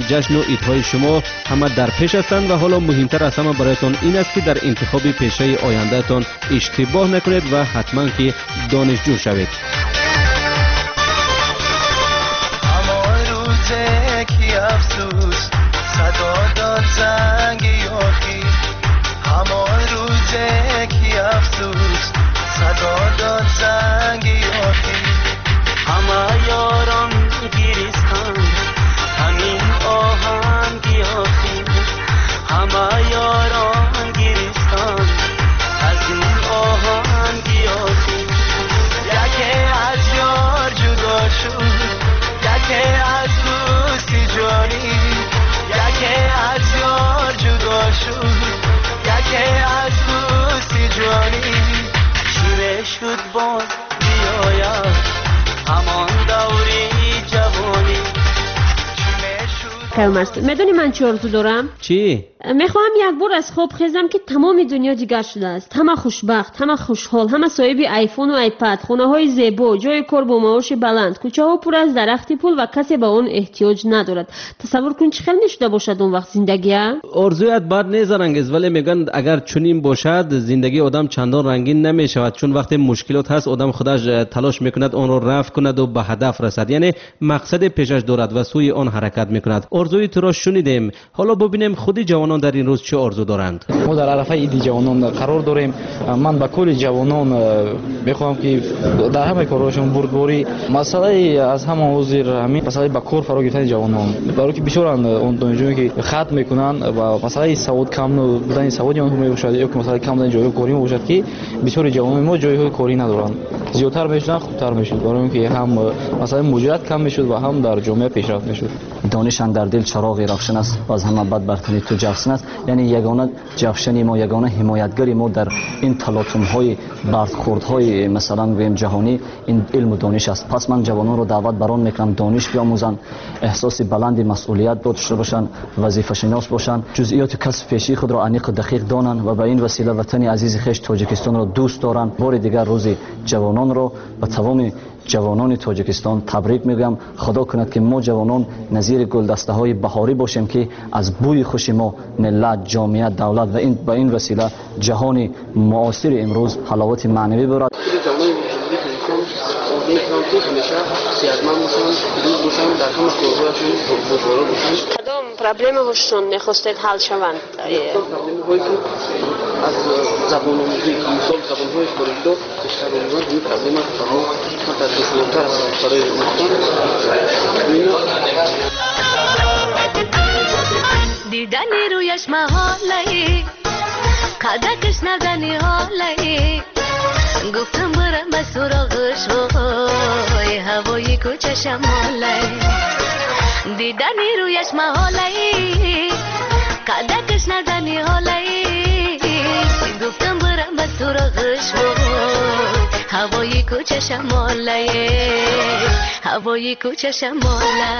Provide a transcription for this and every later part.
جشن و عیدهای شما همه در پیش هستند و حالا مهمتر از همه برایتان این است که در انتخاب پیشه آینده تان اشتباه نکنید و حتما که دانشجو شوید. افسوس صدا داد زنگ یاخی همان روزه کی افسوس صدا داد زنگ یاخی همه یاران گریستان همین آهن گیاخی همه یاران گریستان از این آهن گیاخی یکی از یار جدا شد یکی از جانی یکی از یار جدا شد یکی از دوستی جانی شیره شد باز بیاید همان دوری جوانی. میدونی من چی آرزو دارم؟ چی؟ میخوام یک بار از خواب خیزم که تمام دنیا دیگر شده است، همه خوشبخت، همه خوشحال، همه صاحب آیفون و آیپد، خونه های زیبا، جای کار با معاش بلند، کوچه ها پر از درخت پول و کسی به اون احتیاج ندارد. تصور کن چه خیلی نشده باشد اون وقت زندگیه. آرزویت بد نیست رنگیز، ولی میگن اگر چنین باشد زندگی آدم چندان رنگین نمیشود، چون وقتی مشکلات هست آدم خودش تلاش میکند آن را رفع کند و به هدف رسد، یعنی مقصد پیشش دارد و سوی آن حرکت میکند. آرزوی تو را شنیدیم، حالا ببینیم خود جوانان در این روز چه آرزو دارند. ما در عرفه عید جوانان قرار داریم. من با کل جوانان میخوام که در همه کارهاشون بردباری مسئله از همه حاضر همین مسئله با کار فرا گرفتن جوانان، برای که بسیار اون دانشجویی که خط میکنن و مسئله سواد کم بودن سواد اونها میباشد یا که مسئله کم بودن جای کاری باشد که بسیار جوانان ما جایهای کاری ندارن، زیادتر میشدن خوبتر میشد، برای اینکه هم مسئله مجرد کم میشد و هم در جامعه پیشرفت میشد. دانشان در دل چراغی روشن است و از همه بد برتری تو جوشن است، یعنی یگانه جوشنی ما، یگانه حمایتگری ما در این تلاطم های برخورد های مثلا گویم جهانی این علم و دانش است. پس من جوانان رو دعوت بران میکنم دانش بیاموزند، احساس بلند مسئولیت داشته باشند، وظیفه شناس باشند، جزئیات کسب پیشی خود را عمیق و دقیق دانند و به این وسیله وطن عزیز خویش تاجیکستان را دوست دارند. بار دیگر روز جوانان را به تمام جوانان تاجیکستان تبریک میگم. خدا کند که ما جوانان نظیر گلدسته های بهاری باشیم که از بوی خوش ما ملت، جامعه، دولت و این به این وسیله جهان معاصر امروز حلاوت معنوی برد. کدام پرابلم هاشون نخواستید حل شوند؟ از زبان آموزی مثال زبان‌های خارجی بیشتر آموزان این پرابلم رو حتی دشوارتر است برای دیدن رویش محاله قدکش ندنی حاله گفتم برم به سراغش وای هوای کوچه شماله دیدن رویش محاله قدکش ندنی حاله گفتم برم به سراغش وای هوای کوچه شماله هوای کوچه شماله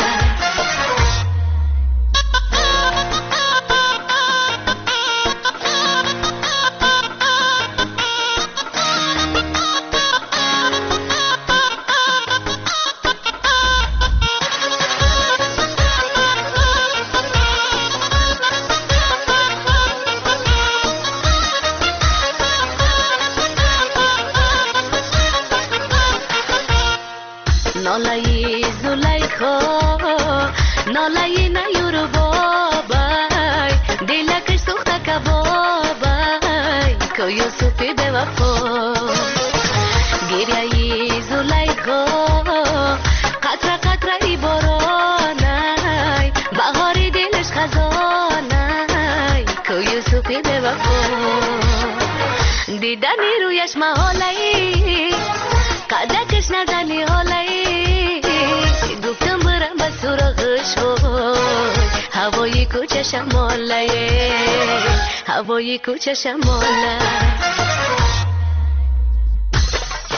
نالای زلیخا نالای نیورو بابای دلکش سوخته کبابای که یوسفی به وفا گریه زلیخا قطره قطره ای بارانای بهاری دلش خزانای که یوسفی به وفا دیدن رویش محاله قدکش ندنی حاله گفتم برم به سراغش هوای کوچه شماله هوای کوچه شماله.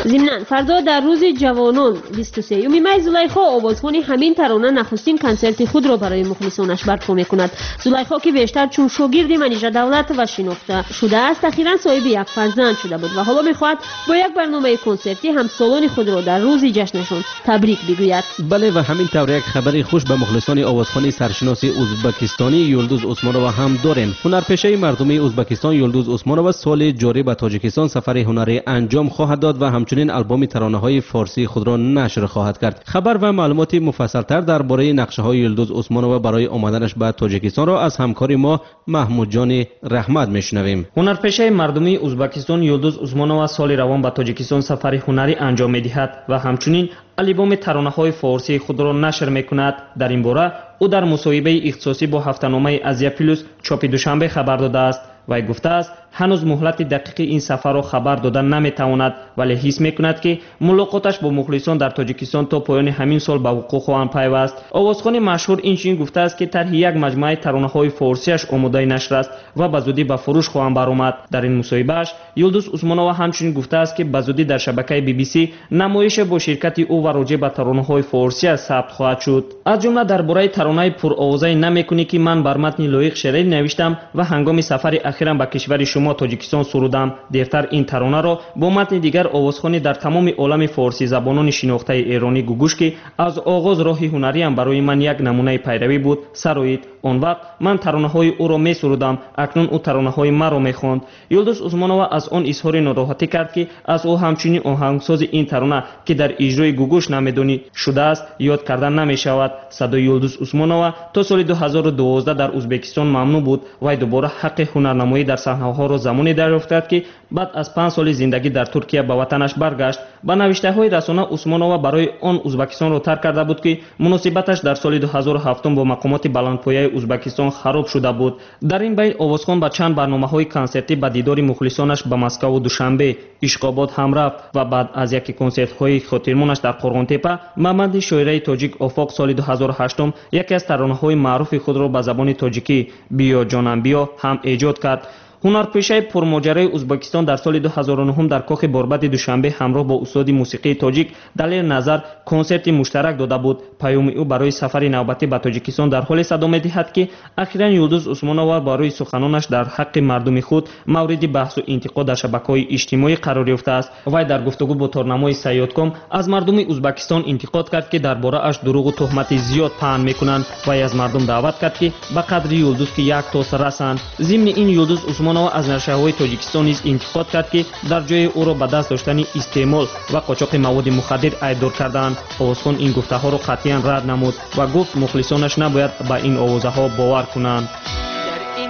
ضمناً فردا در روز جوانان 23 می زلیخا آوازخوان همین ترانه نخستین کنسرت خود را برای مخلصانش برپا میکند. زلیخا که بیشتر چون شاگرد منیژه دولت و شناخته شده است، اخیراً صاحب یک فرزند شده بود و حالا میخواهد با یک برنامه کنسرتی همسالان خود را در روز جشنشان تبریک بگوید. بله و همین طور یک خبری خوش به مخلصان آوازخوانی سرشناس ازبکستانی یلدوز عثمانووا هم داریم. هنرپیشه مردمی ازبکستان یلدوز عثمانووا سال جاری به تاجیکستان سفر هنری انجام خواهد داد و همچنین البوم ترانه‌های فارسی خود را نشر خواهد کرد. خبر و معلومات مفصل‌تر درباره نقشه‌های یلدوز عثمانووا برای آمدنش به تاجیکستان را از همکار ما محمود جان رحمت میشنویم. هنرپیشه مردمی ازبکستان یلدوز عثمانووا سال روان به تاجیکستان سفر هنری انجام می‌دهد و همچنین البوم ترانه‌های فارسی خود را نشر می‌کند. در این باره او در مصاحبه اختصاصی با هفته‌نامه آزیا پلوس چاپ دوشنبه خبر داده است. وی گفته است هنوز مهلت دقیق این سفر را خبر دادن نمیتواند، ولی حس میکند که ملاقاتش با مخلصان در تاجیکستان تا پایان همین سال به وقوع خواهد پیوست. آوازخوان مشهور اینچنین گفته است که طرح یک مجموعه ترانه‌های فارسیش آماده نشر است و به زودی به فروش خواهد برآمد. در این مصاحبهش یلدوز عثمانووا همچنین گفته است که به زودی در شبکه BBC نمایش با شرکت او و راجع به ترانه‌های فارسی ثبت خواهد شد. از جمله درباره ترانه پرآوازه نمیکنی که من بر متن لایق شعری نوشتم و هنگام سفر اخیرا به کشور شما تاجیکستان سرودم. دیرتر این ترانه را با متن دیگر آوازخوانی در تمام عالم فارسی زبانان شناخته ایرانی گوگوش که از آغاز راه هنری هم برای من یک نمونه پیروی بود سرایید. آن وقت من ترانه‌های او را می سرودم، اکنون او ترانه‌های مرا می‌خواند. یلدوز عثمانووا از آن اظهار ناراحتی کرد که از او همچنین آهنگساز این ترانه که در اجرای گوگوش نمیدونی شده است یاد کردن نمی‌شود. صدای یلدوز عثمانووا تا سال 2012 در ازبکستان ممنوع بود و دوباره حق هنرنمایی در صحنه‌ها را زمانی دریافت کرد که بعد از 5 سال زندگی در ترکیه به وطنش برگشت. با نوشته‌های رسانه عثمانووا برای آن ازبکستان را ترک کرده بود که مناسبتش در سال 2007 با مقامات بلندپایه ازبکستان خراب شده بود. در این بین آوازخوان با چند برنامه‌های کنسرتی به دیدار مخلصانش به مسکو و دوشنبه اشقاباد هم رفت و بعد از یک کنسرت‌های خاطرمانش در قرغن‌تپه محمد شاعری تاجیک افاق سال 2008 یکی از ترانه‌های معروف خود را به زبان تاجیکی بیا جانم بیا هم ایجاد کرد. هنرپیشه پرماجرای ازبکستان در سال 2009 در کاخ باربد دوشنبه همراه با استاد موسیقی تاجیک دلیل نظر کنسرت مشترک داده بود. پیام او برای سفر نوبتی به تاجیکستان در حال صدا می‌دهد که اخیراً یلدوز عثمانووا برای سخنانش در حق مردم خود مورد بحث و انتقاد در شبکه‌های اجتماعی قرار یافته است. وی در گفتگو با تارنمای سیادکام از مردم ازبکستان انتقاد کرد که درباره اش دروغ و تهمت زیاد پهن می‌کنند و از مردم دعوت کرد که به قدر یلدوز که یک تاس رسند. ضمن این یلدوز عثمانووا از نشریه‌های تاجیکستان نیز انتقاد کرد که در جای او را به دست داشتن استعمال و قاچاق مواد مخدر ایدار کردند. آوازخوان این گفته‌ها را قطعاً رد نمود و گفت مخلصانش نباید به این آوازه‌ها باور کنند. در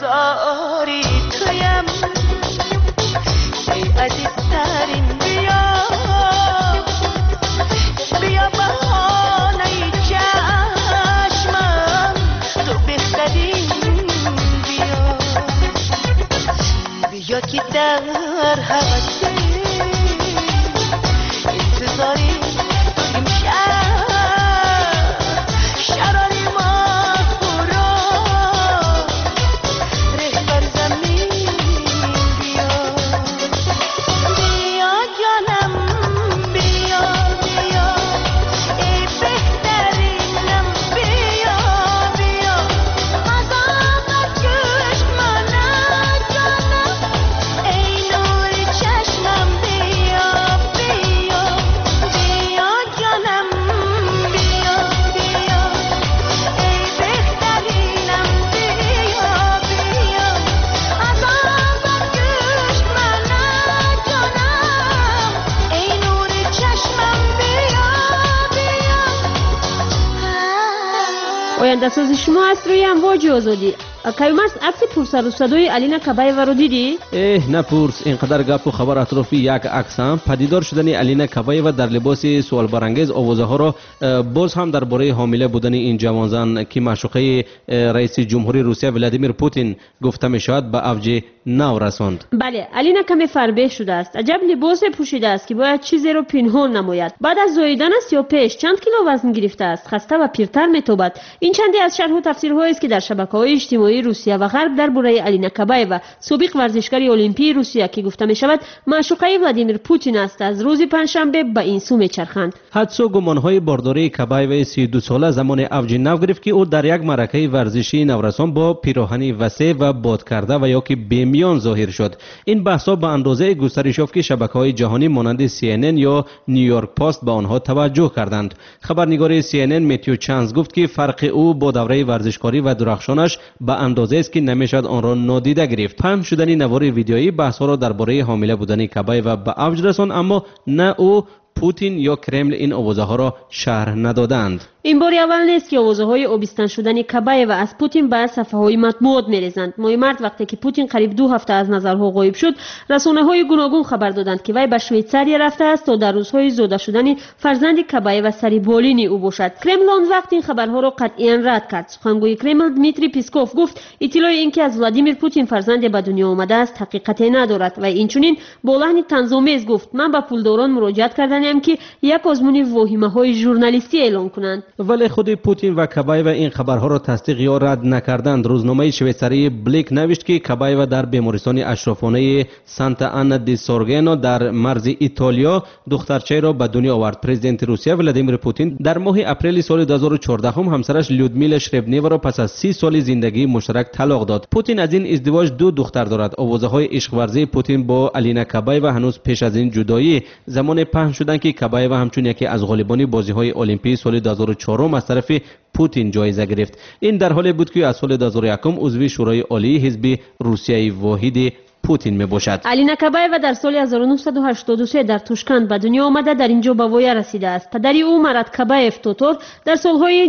انتظاری تویم ای عزیزترین بیا بیا بهانه چشمم تو بهترین بیا که در هوس انتظاری تویم شراری ما برو رهبر زمین بیا بیا جانم بیا بیا ای بهترینم بیا بیا از آغاز چشم من جانم ای نور چشمم بیا بیا بیا جانم بیا بیا ای بهترینم بیا بیا از آغاز چشم من جانم ای نور چشمم بیا بیا. آینده ساز شما است روی امواج آزادی. کیومرس عکس پرسر و صدای الینا کبایوا رو دیدی؟ نپرس، اینقدر گپ و خبر اطرافی یک عکس هم پدیدار شدن الینا کبایوا در لباس سوال برانگیز آوازه ها را باز هم درباره حامله بودن این جوان زن که معشوقه رئیس جمهوری روسیه ولادیمیر پوتین گفته می شود به اوج نو رساند. بله، الینا کمی فربه شده است. عجب لباس پوشیده است که باید چیزی رو پنهان نماید. بعد از زاییدن است یا پیش چند کیلو وزن گرفته است. خسته و پیرتر میتابد. این چندی از شرح و تفسیرهایی است که در شبکه‌های اجتماعی درباره روسیه و غرب درباره الینا کابایوا سابق ورزشکار المپی روسیه که گفته می شود معشوقه ولادیمیر پوتین است از روز پنجشنبه به این سو میچرخند. حدس و گمانهای بارداری کابایوا 32 ساله زمان اوج نو گرفت که او در یک معرکه ورزشی نورسان با پیراهنی وسیع و باد کرده و یا که بیمیان ظاهر شد. این بحث‌ها به اندازه گسترش یافت که شبکه‌های جهانی مانند CNN یا نیویورک پست به آنها توجه کردند. خبرنگار CNN متیو چانز گفت که فرق او با دوره ورزشکاری و درخشانش به اندازه است که نمیشد آن را نادیده گرفت. پخش شدن نوار ویدیویی بحث‌ها را درباره حامله بودن کابایوا به اوج رساند، اما نه او، پوتین یا کرمل این آوازه ها را شرح ندادند. این بار اول نیست که آوازه های آبستن شدن کابایوا از پوتین به صفحه های مطبوعات می‌ریزند. ماه مارس وقتی که پوتین قریب 2 هفته از نظرها غایب شد، رسانه های گوناگون خبر دادند که وی به شویتزاریا رفته است تا در روزهای زاده شدن فرزند کابایوا سری بالین او باشد. کرمل آن وقت این خبرها را قطعاً رد کرد. سخنگوی کرمل دمیتری پیسکوف گفت اطلاع اینکه از ولادیمیر پوتین فرزند به دنیا آمده است حقیقتی ندارد و اینچنین با لحن طنزآمیز گفت من به پولداران مراجعه کردم که یک آزمون واهمه‌های ژورنالیستی اعلام کنند. ولی خود پوتین و کابایوا این خبرها را تصدیق یا رد نکردند. روزنامه شویتزاری بلیک نوشت که کابایوا در بیمارستان اشرافانه سانتا آنا دی سورگنو در مرز ایتالیا دخترچه را به دنیا آورد. پرزیدنت روسیه ولادیمیر پوتین در ماه اپریل سال 2014 همسرش لودمیلا شربنیوا را پس از 30 سال زندگی مشترک طلاق داد. پوتین از این ازدواج 2 دختر دارد. آوازه‌های عشق ورزی پوتین با الینا کابایوا هنوز پیش از این جدایی زمان پخش شدند که کابایوا همچون یکی از غالبان بازی‌های المپی سال 2004 از طرف پوتین جایزه گرفت. این در حالی بود که از سال 2001 عضو شورای عالی حزب روسیه واحد پوتین می باشد. الینا کابایوا در سال 1983 در توشکند به دنیا آمده در اینجا به وای رسیده است. پدری او مراد کابایف توتور در سالهای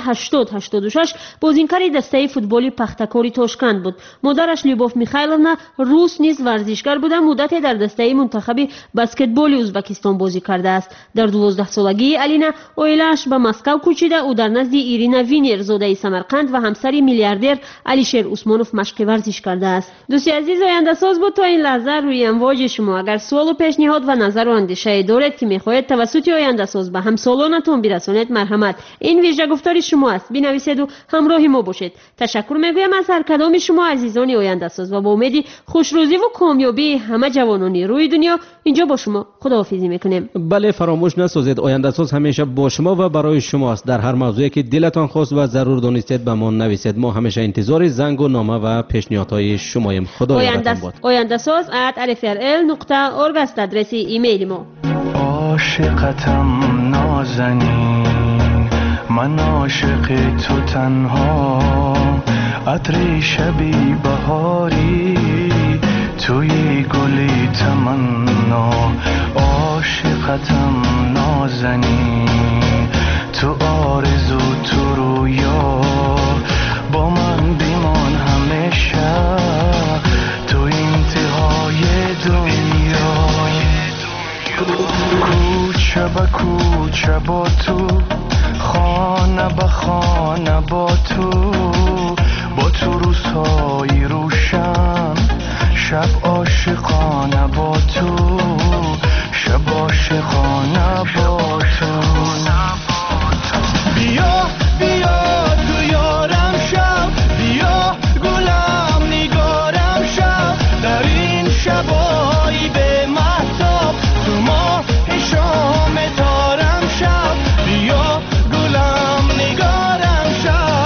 1980-86 بازیکن دسته فوتبالی پختکاری توشکند بود. مادرش لیوبوف میخایلونا روس نیز ورزشکار بوده، مدتی در دسته منتخب بسکتبال ازبکستان بازی کرده است. در 12 سالگی الینا اویلش به مسکو کوچیده. او در نزد ایرینا وینر زاده سمرقند و همسر میلیاردر علیشیر عثمانوف مشق ورزش کرده است. دوستی عزیز، آینده ساز بود تا این لحظه روی امواج شما. اگر سوال و پیشنهاد و نظر و اندیشه دارید که میخواهید توسط آینده ساز به همسالانتون برسانید، مرحمت این ویژه گفتاری شما است. بنویسید و همراه ما باشید. تشکر میگویم از هر کدام شما عزیزان آینده ساز و با امید خوشروزی و کامیابی همه جوانان روی دنیا اینجا با شما خداحافظی میکنیم. بله، فراموش نسازید آینده ساز همیشه با شما و برای شماست. در هر موضوعی که دلتان خواست و ضرور دانستید به ما نویسید. ما همیشه انتظار زنگ و نامه و پیشنهادهای شماییم. خدا یارتان باد. آینده ساز @rfrl.org است آدرس ایمیل ما. عاشقتم نازنین، من عاشق تو تنها، عطر شبی بهاری توی گلی تمنا. عاشقتم نازنین، تو آرزو تو رویا، با من بیمان همیشه تو انتهای دنیا. کوچه به کوچه با تو، خانه به خانه با تو روزهای روشن، شب عاشقانه با تو، شب عاشقانه با تو. بیا بیا تو یارم شب، بیا گلم نگارم شب، در این شبایی به مهتاب تو ماه شام تارم شب، بیا گلم نگارم شب.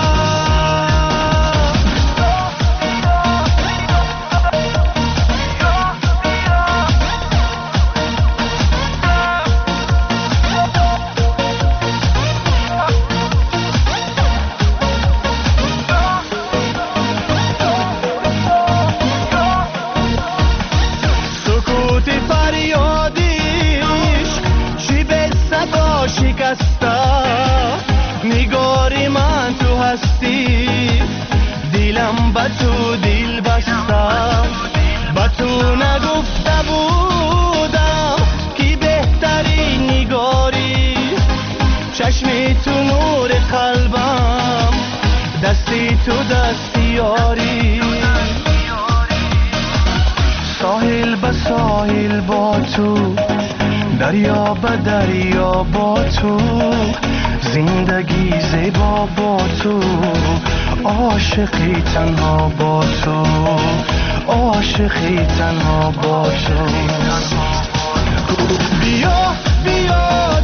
سکوت فریادیش چی به صدا شکسته، نگاری من تو هستی، دلم به تو دل بسته. به تو نگفته بودم که بهترین نگاری، چشمی تو نور قلبم، دستی تو دستیاری. ساحل به ساحل با تو، دریا به دریا با تو، زندگی زیبا با تو. عاشقی تنها با تو عاشقی تنها با تو بیا بیا